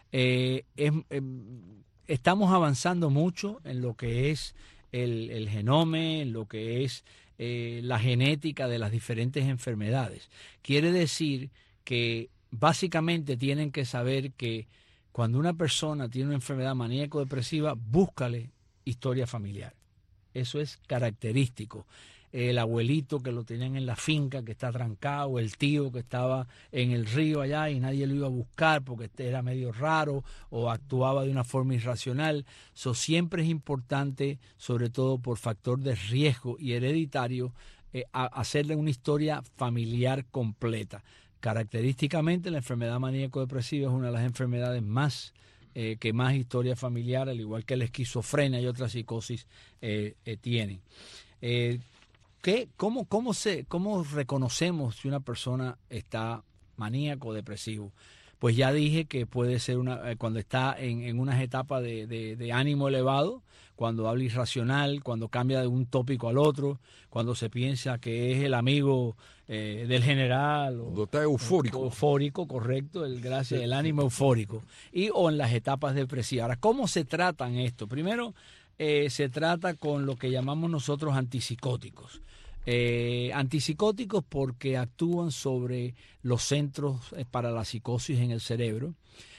Speaker 10: Eh, es, eh, estamos avanzando mucho en lo que es el, el genome, en lo que es eh, la genética de las diferentes enfermedades. Quiere decir que básicamente tienen que saber que cuando una persona tiene una enfermedad maníaco-depresiva, búscale historia familiar. Eso es característico. El abuelito que lo tenían en la finca, que está trancado, el tío que estaba en el río allá y nadie lo iba a buscar porque era medio raro o actuaba de una forma irracional. Eso siempre es importante, sobre todo por factor de riesgo y hereditario, eh, a hacerle una historia familiar completa. Característicamente, la enfermedad maníaco-depresiva es una de las enfermedades más eh, que más historia familiar, al igual que la esquizofrenia y otras psicosis, eh, eh, tienen. Eh, ¿qué, cómo, cómo, se, ¿Cómo reconocemos si una persona está maníaco-depresivo? Pues ya dije que puede ser una, eh, cuando está en, en unas etapas de, de, de ánimo elevado, cuando habla irracional, cuando cambia de un tópico al otro, cuando se piensa que es el amigo eh, del general. O,
Speaker 5: cuando está eufórico.
Speaker 10: O, eufórico, correcto, el, gracias, el ánimo eufórico. Y o en las etapas depresivas. Ahora, ¿cómo se tratan esto? Primero, eh, se trata con lo que llamamos nosotros antipsicóticos. Eh, antipsicóticos porque actúan sobre los centros para la psicosis en el cerebro.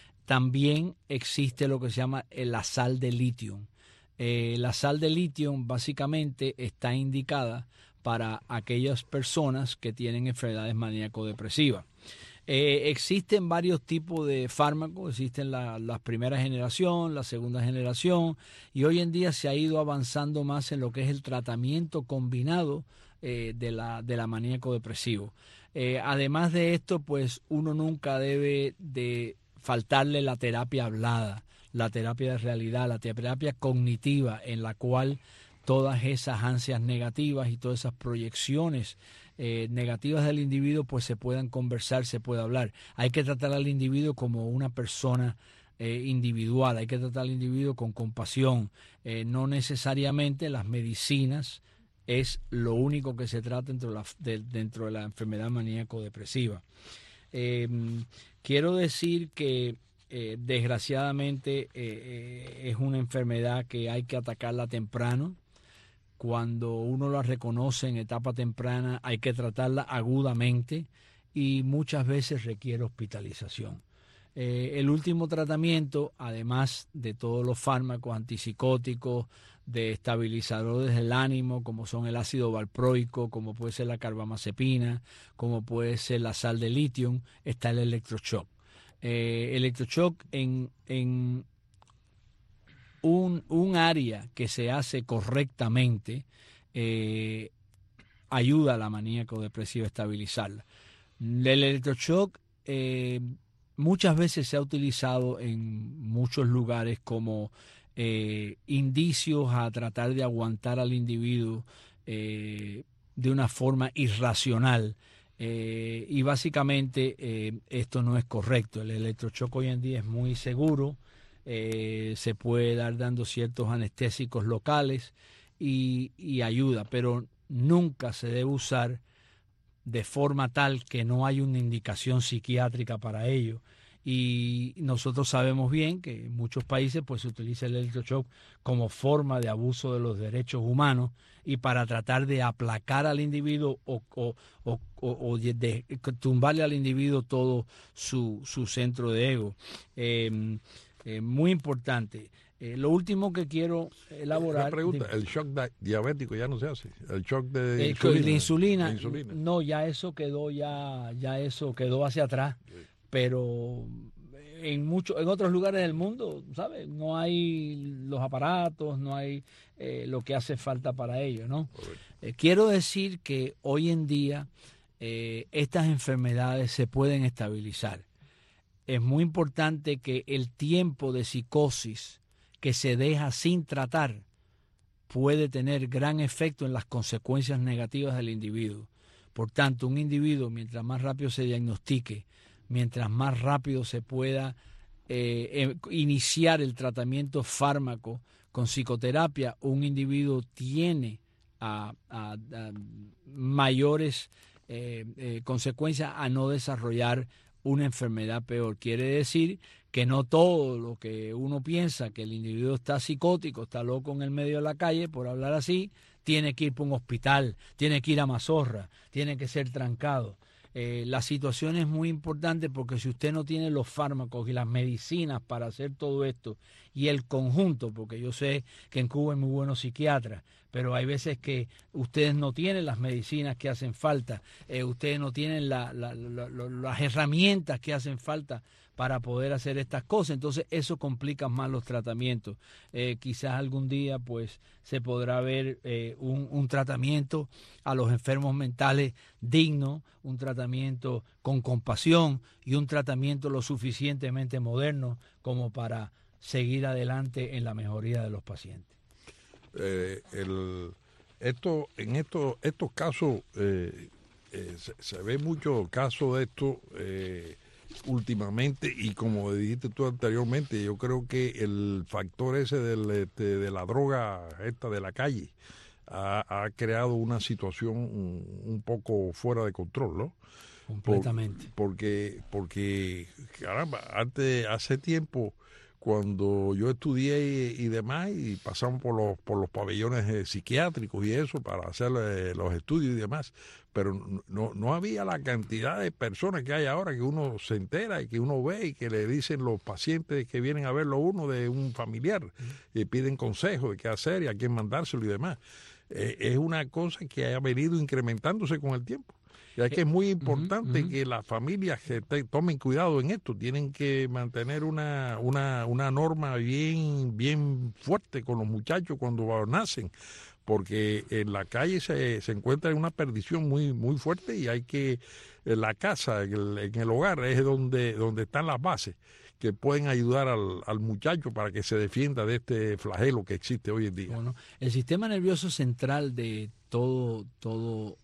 Speaker 10: También existe lo que se llama la sal de litio. Eh, la sal de litio básicamente está indicada para aquellas personas que tienen enfermedades maníaco-depresivas. Eh, existen varios tipos de fármacos, existen la, la primera generación, la segunda generación, y hoy en día se ha ido avanzando más en lo que es el tratamiento combinado eh, de la, de la maníaco-depresivo. Eh, además de esto, pues uno nunca debe de faltarle la terapia hablada, la terapia de realidad, la terapia cognitiva, en la cual todas esas ansias negativas y todas esas proyecciones eh, negativas del individuo pues se puedan conversar, se puede hablar. Hay que tratar al individuo como una persona eh, individual, hay que tratar al individuo con compasión. Eh, no necesariamente las medicinas es lo único que se trata dentro de la, de, dentro de la enfermedad maníaco-depresiva. Eh, quiero decir que eh, desgraciadamente eh, eh, es una enfermedad que hay que atacarla temprano. Cuando uno la reconoce en etapa temprana hay que tratarla agudamente y muchas veces requiere hospitalización. Eh, el último tratamiento, además de todos los fármacos antipsicóticos, de estabilizadores del ánimo, como son el ácido valproico, como puede ser la carbamazepina, como puede ser la sal de litio, está el electroshock. Eh, electroshock en, en un, un área que se hace correctamente eh, ayuda a la maníaco-depresiva a estabilizarla. El electroshock eh, muchas veces se ha utilizado en muchos lugares como eh, indicios a tratar de aguantar al individuo eh, de una forma irracional. Eh, y básicamente eh, esto no es correcto. El electroshock hoy en día es muy seguro, eh, se puede dar dando ciertos anestésicos locales y, y ayuda, pero nunca se debe usar de forma tal que no hay una indicación psiquiátrica para ello. Y nosotros sabemos bien que en muchos países pues se utiliza el electroshock como forma de abuso de los derechos humanos y para tratar de aplacar al individuo o, o, o, o de, de tumbarle al individuo todo su, su centro de ego. Eh, eh, muy importante. Eh, lo último que quiero elaborar...
Speaker 5: Una pregunta,
Speaker 10: de,
Speaker 5: el shock diabético ya no se hace, el shock de
Speaker 10: eh,
Speaker 5: insulina,
Speaker 10: de insulina,
Speaker 5: de insulina.
Speaker 10: No, ya eso quedó, ya, ya eso quedó hacia atrás. Sí. Pero en muchos, en otros lugares del mundo, ¿sabes? No hay los aparatos, no hay eh, lo que hace falta para ello, ¿no? Eh, quiero decir que hoy en día eh, estas enfermedades se pueden estabilizar. Es muy importante que el tiempo de psicosis que se deja sin tratar puede tener gran efecto en las consecuencias negativas del individuo. Por tanto, un individuo, mientras más rápido se diagnostique, mientras más rápido se pueda eh, eh, iniciar el tratamiento fármaco con psicoterapia, un individuo tiene a, a, a mayores eh, eh, consecuencias a no desarrollar una enfermedad peor. Quiere decir que no todo lo que uno piensa que el individuo está psicótico, está loco en el medio de la calle, por hablar así, tiene que ir para un hospital, tiene que ir a mazorra, tiene que ser trancado. Eh, la situación es muy importante porque si usted no tiene los fármacos y las medicinas para hacer todo esto y el conjunto, porque yo sé que en Cuba hay muy buenos psiquiatras, pero hay veces que ustedes no tienen las medicinas que hacen falta, eh, ustedes no tienen la, la, la, la, las herramientas que hacen falta para poder hacer estas cosas, entonces eso complica más los tratamientos. Eh, quizás algún día pues se podrá ver eh, un, un tratamiento a los enfermos mentales digno, un tratamiento con compasión y un tratamiento lo suficientemente moderno como para seguir adelante en la mejoría de los pacientes.
Speaker 5: Eh, el, esto, en esto, estos casos, eh, eh, se, se ve mucho casos de esto eh, últimamente y como dijiste tú anteriormente, yo creo que el factor ese del, este, de la droga esta de la calle ha, ha creado una situación un, un poco fuera de control, ¿no?
Speaker 10: Completamente.
Speaker 5: Por, porque, porque, caramba, antes, hace tiempo, cuando yo estudié y, y demás, y pasamos por los por los pabellones eh, psiquiátricos y eso, para hacer eh, los estudios y demás, pero no, no había la cantidad de personas que hay ahora que uno se entera y que uno ve y que le dicen los pacientes que vienen a verlo uno de un familiar y piden consejos de qué hacer y a quién mandárselo y demás. Eh, es una cosa que ha venido incrementándose con el tiempo. Y es que es muy importante uh-huh, uh-huh. que las familias que te, tomen cuidado en esto, tienen que mantener una, una, una norma bien, bien fuerte con los muchachos cuando nacen, porque en la calle se, se encuentra una perdición muy, muy fuerte y hay que, en la casa, en el, en el hogar es donde, donde están las bases que pueden ayudar al, al muchacho para que se defienda de este flagelo que existe hoy en día.
Speaker 10: Bueno, el sistema nervioso central de todo, todo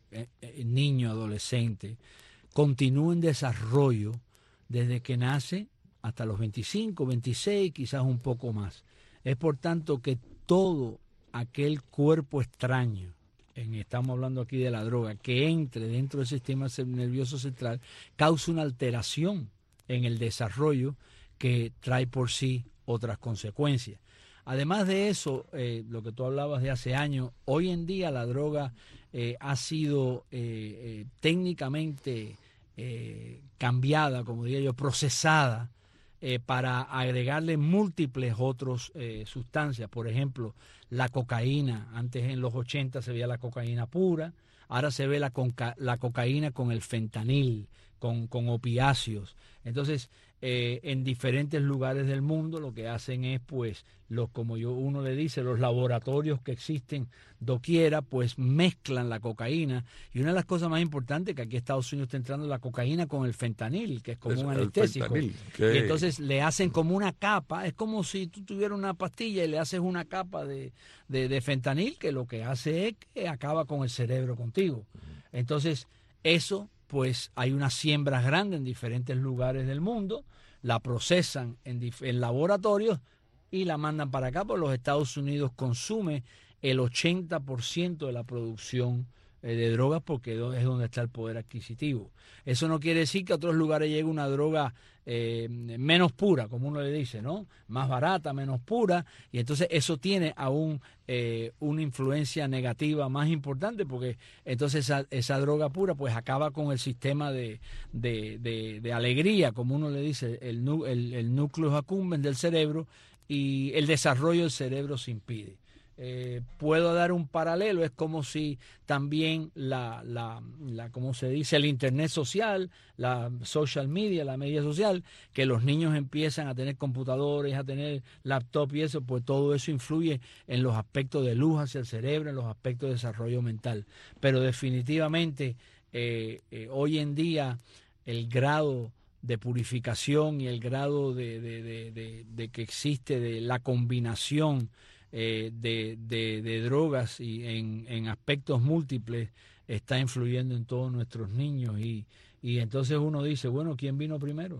Speaker 10: eh, eh, niño, adolescente, continúa en desarrollo desde que nace hasta los veinticinco, veintiséis, quizás un poco más. Es por tanto que todo aquel cuerpo extraño, en, estamos hablando aquí de la droga, que entre dentro del sistema nervioso central, causa una alteración en el desarrollo que trae por sí otras consecuencias. Además de eso, eh, lo que tú hablabas de hace años, hoy en día la droga eh, ha sido eh, eh, técnicamente eh, cambiada, como diría yo, procesada, eh, para agregarle múltiples otras eh, sustancias. Por ejemplo, la cocaína. Antes en los ochenta se veía la cocaína pura, ahora se ve la, conca la cocaína con el fentanil, con, con opiáceos. Entonces, eh, en diferentes lugares del mundo lo que hacen es, pues, los, como yo uno le dice, los laboratorios que existen doquiera, pues mezclan la cocaína. Y una de las cosas más importantes que aquí en Estados Unidos está entrando la cocaína con el fentanil, que es como es un anestésico. Fentanil, que... Y entonces le hacen como una capa, es como si tú tuvieras una pastilla y le haces una capa de, de, de fentanil, que lo que hace es que acaba con el cerebro contigo. Entonces, eso... pues hay unas siembras grandes en diferentes lugares del mundo, la procesan en, en laboratorios y la mandan para acá, porque los Estados Unidos consume el ochenta por ciento de la producción eh, de drogas, porque es donde está el poder adquisitivo. Eso no quiere decir que a otros lugares llegue una droga eh, menos pura, como uno le dice, ¿no? Más barata, menos pura, y entonces eso tiene aún eh, una influencia negativa más importante, porque entonces esa, esa droga pura pues acaba con el sistema de, de, de, de alegría, como uno le dice, el, el, el núcleo accumbens del cerebro, y el desarrollo del cerebro se impide. Eh, puedo dar un paralelo, es como si también la, la, la, como se dice, el internet social, la social media, la media social, que los niños empiezan a tener computadores, a tener laptop y eso, pues todo eso influye en los aspectos de luz hacia el cerebro, en los aspectos de desarrollo mental. Pero definitivamente eh, eh, hoy en día el grado de purificación y el grado de, de, de, de, de que existe de la combinación Eh, de, de, de drogas y en, en aspectos múltiples está influyendo en todos nuestros niños, y, y entonces uno dice, bueno, ¿quién vino primero?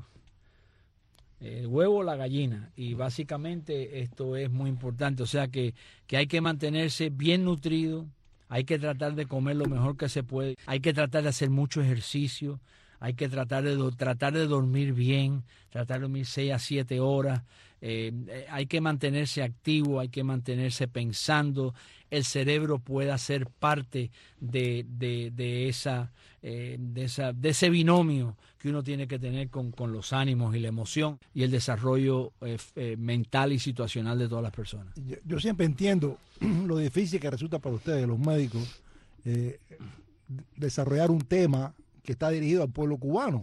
Speaker 10: ¿El huevo o la gallina? Y básicamente esto es muy importante, o sea que, que hay que mantenerse bien nutrido, hay que tratar de comer lo mejor que se puede, hay que tratar de hacer mucho ejercicio, hay que tratar de, tratar de dormir bien, tratar de dormir seis a siete horas, eh, hay que mantenerse activo, hay que mantenerse pensando, el cerebro pueda ser parte de, de, de, esa, eh, de, esa, de ese binomio que uno tiene que tener con, con los ánimos y la emoción y el desarrollo eh, eh, mental y situacional de todas las personas.
Speaker 4: Yo, yo siempre entiendo lo difícil que resulta para ustedes, los médicos, eh, desarrollar un tema que está dirigido al pueblo cubano,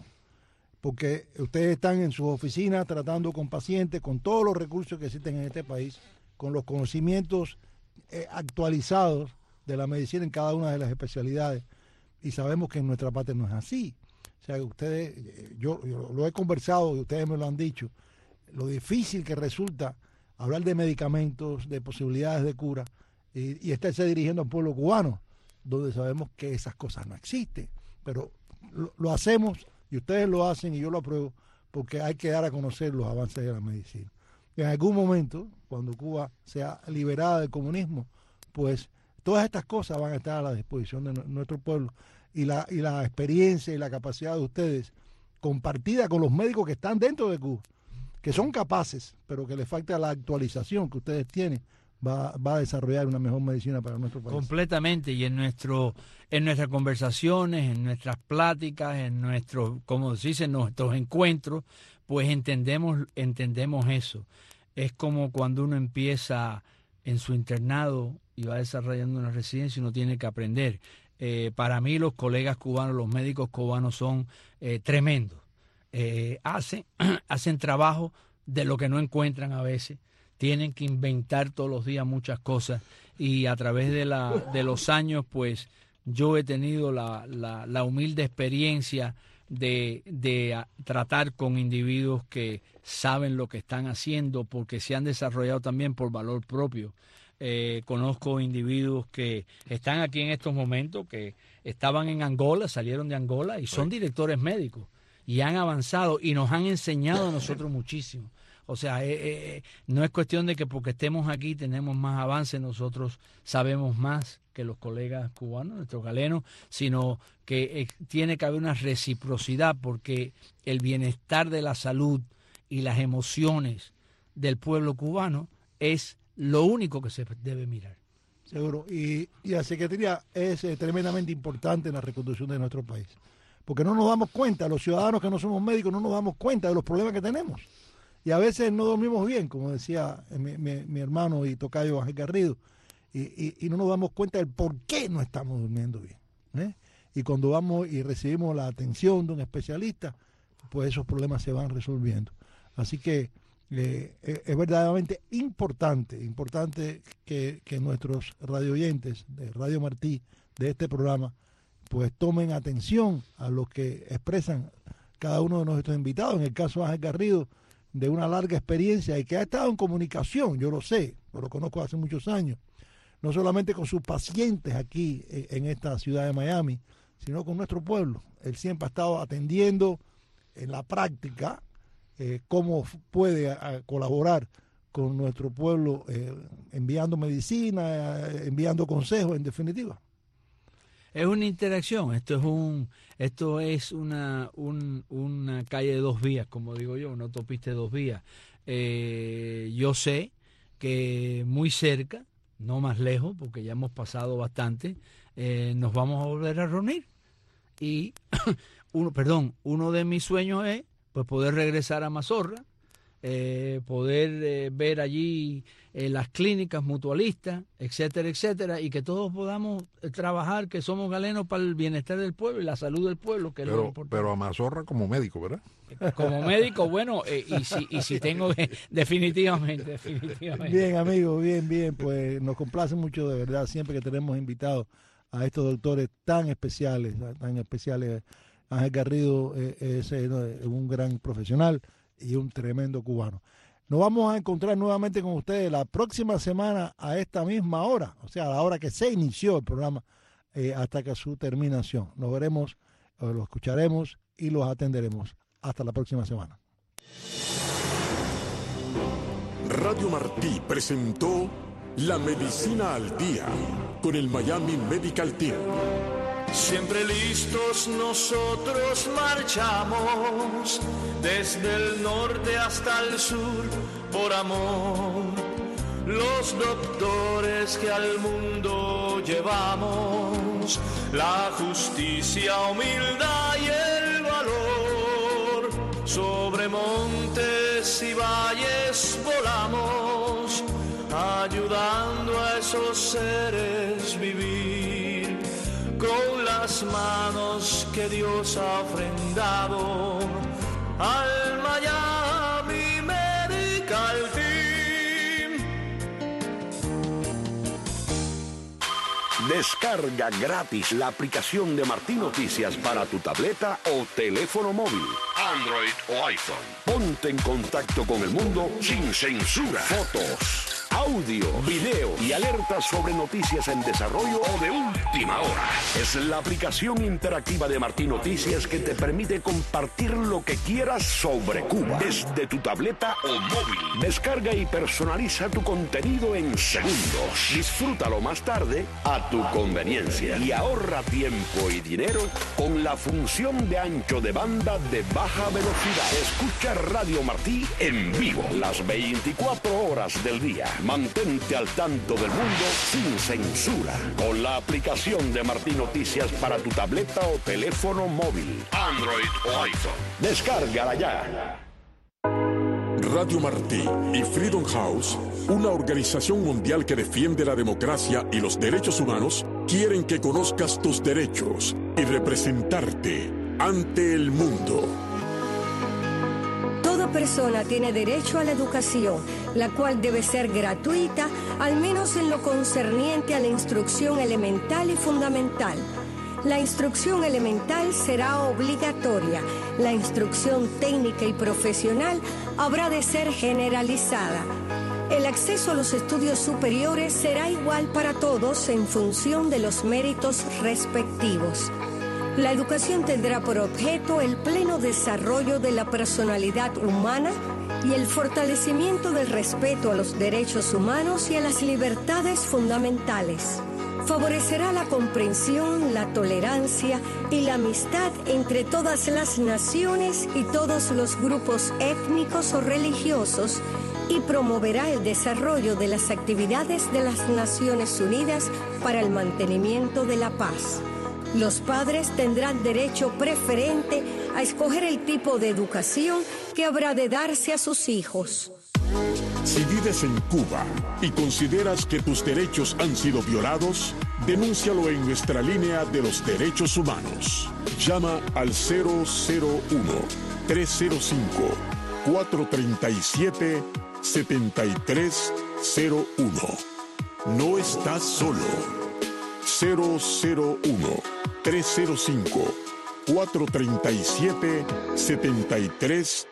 Speaker 4: porque ustedes están en sus oficinas tratando con pacientes, con todos los recursos que existen en este país, con los conocimientos eh, actualizados de la medicina en cada una de las especialidades, y sabemos que en nuestra parte no es así. O sea, ustedes, yo, yo lo he conversado y ustedes me lo han dicho, lo difícil que resulta hablar de medicamentos, de posibilidades de cura, y, y estarse dirigiendo al pueblo cubano, donde sabemos que esas cosas no existen, pero Lo, lo hacemos y ustedes lo hacen y yo lo apruebo, porque hay que dar a conocer los avances de la medicina. En algún momento, cuando Cuba sea liberada del comunismo, pues todas estas cosas van a estar a la disposición de nuestro pueblo, y la, y la experiencia y la capacidad de ustedes compartida con los médicos que están dentro de Cuba, que son capaces, pero que les falta la actualización que ustedes tienen, Va, va a desarrollar una mejor medicina para nuestro país.
Speaker 10: Completamente, y en nuestro en nuestras conversaciones, en nuestras pláticas, en nuestros, como se dice, en nuestros encuentros, pues entendemos entendemos eso. Es como cuando uno empieza en su internado y va desarrollando una residencia, uno tiene que aprender. Eh, para mí los colegas cubanos, los médicos cubanos son eh, tremendos. Eh, hacen, hacen trabajo de lo que no encuentran a veces. Tienen que inventar todos los días muchas cosas, y a través de, la, de los años, pues yo he tenido la, la, la humilde experiencia de, de tratar con individuos que saben lo que están haciendo, porque se han desarrollado también por valor propio. Eh, conozco individuos que están aquí en estos momentos, que estaban en Angola, salieron de Angola y son directores médicos y han avanzado y nos han enseñado a nosotros muchísimo. O sea, eh, eh, no es cuestión de que porque estemos aquí tenemos más avance, nosotros sabemos más que los colegas cubanos, nuestros galenos, sino que eh, tiene que haber una reciprocidad, porque el bienestar de la salud y las emociones del pueblo cubano es lo único que se debe mirar.
Speaker 4: Seguro. Y, y la Secretaría es eh, tremendamente importante en la reconstrucción de nuestro país. Porque no nos damos cuenta, los ciudadanos que no somos médicos no nos damos cuenta de los problemas que tenemos. Y a veces no dormimos bien, como decía mi, mi, mi hermano y tocayo Ángel Garrido, y, y, y no nos damos cuenta del por qué no estamos durmiendo bien, ¿eh? Y cuando vamos y recibimos la atención de un especialista, pues esos problemas se van resolviendo. Así que eh, es verdaderamente importante, importante que, que nuestros radioyentes de Radio Martí, de este programa, pues tomen atención a lo que expresan cada uno de nuestros invitados. En el caso de Ángel Garrido, de una larga experiencia y que ha estado en comunicación, yo lo sé, lo conozco hace muchos años, no solamente con sus pacientes aquí en, en esta ciudad de Miami, sino con nuestro pueblo. Él siempre ha estado atendiendo en la práctica eh, cómo puede a, colaborar con nuestro pueblo, eh, enviando medicina, eh, enviando consejos, en definitiva.
Speaker 10: Es una interacción, esto es un esto es una un, una calle de dos vías, como digo yo, una autopista de dos vías. Eh, yo sé que muy cerca, no más lejos, porque ya hemos pasado bastante, eh, nos vamos a volver a reunir. Y uno, perdón, uno de mis sueños es pues poder regresar a Mazorra, eh, poder eh, ver allí eh, las clínicas mutualistas, etcétera, etcétera, y que todos podamos eh, trabajar, que somos galenos para el bienestar del pueblo y la salud del pueblo, que es
Speaker 5: pero,
Speaker 10: lo importante.
Speaker 5: Pero a Mazorra como médico, ¿verdad?
Speaker 10: Como médico, bueno, eh, y, si, y si tengo que, definitivamente, definitivamente.
Speaker 4: Bien, amigo, bien, bien, pues nos complace mucho de verdad, siempre que tenemos invitados a estos doctores tan especiales, tan especiales. Ángel Garrido eh, es eh, un gran profesional y un tremendo cubano. Nos vamos a encontrar nuevamente con ustedes la próxima semana a esta misma hora, o sea, a la hora que se inició el programa, eh, hasta que su terminación. Nos veremos, eh, los escucharemos y los atenderemos. Hasta la próxima semana.
Speaker 3: Radio Martí presentó La Medicina al Día con el Miami Medical Team.
Speaker 8: Siempre listos nosotros marchamos, desde el norte hasta el sur, por amor. Los doctores que al mundo llevamos, la justicia, humildad y el valor. Sobre montes y valles volamos, ayudando a esos seres vivir. Con las manos que Dios ha ofrendado al Miami Medical Team.
Speaker 6: Descarga gratis la aplicación de Martí Noticias para tu tableta o teléfono móvil, Android o iPhone. Ponte en contacto con el mundo sin censura. Fotos, audio, video y alertas sobre noticias en desarrollo o de última hora. Es la aplicación interactiva de Martí Noticias que te permite compartir lo que quieras sobre Cuba desde tu tableta o móvil. Descarga y personaliza tu contenido en segundos. Disfrútalo más tarde a tu conveniencia y ahorra tiempo y dinero con la función de ancho de banda de baja velocidad. Escucha Radio Martí en vivo las veinticuatro horas del día. Mantente al tanto del mundo sin censura con la aplicación de Martí Noticias para tu tableta o teléfono móvil, Android o iPhone. Descárgala ya.
Speaker 3: Radio Martí y Freedom House, una organización mundial que defiende la democracia y los derechos humanos, quieren que conozcas tus derechos y representarte ante el mundo.
Speaker 11: Toda persona tiene derecho a la educación, la cual debe ser gratuita, al menos en lo concerniente a la instrucción elemental y fundamental. La instrucción elemental será obligatoria. La instrucción técnica y profesional habrá de ser generalizada. El acceso a los estudios superiores será igual para todos en función de los méritos respectivos. La educación tendrá por objeto el pleno desarrollo de la personalidad humana y el fortalecimiento del respeto a los derechos humanos y a las libertades fundamentales. Favorecerá la comprensión, la tolerancia y la amistad entre todas las naciones y todos los grupos étnicos o religiosos y promoverá el desarrollo de las actividades de las Naciones Unidas para el mantenimiento de la paz. Los padres tendrán derecho preferente a escoger el tipo de educación que habrá de darse a sus hijos.
Speaker 3: Si vives en Cuba y consideras que tus derechos han sido violados, denúncialo en nuestra línea de los derechos humanos. Llama al cero cero uno, tres cero cinco, cuatro tres siete, siete tres cero uno. No estás solo. cero cero uno, tres cero cinco, cuatro tres siete, siete tres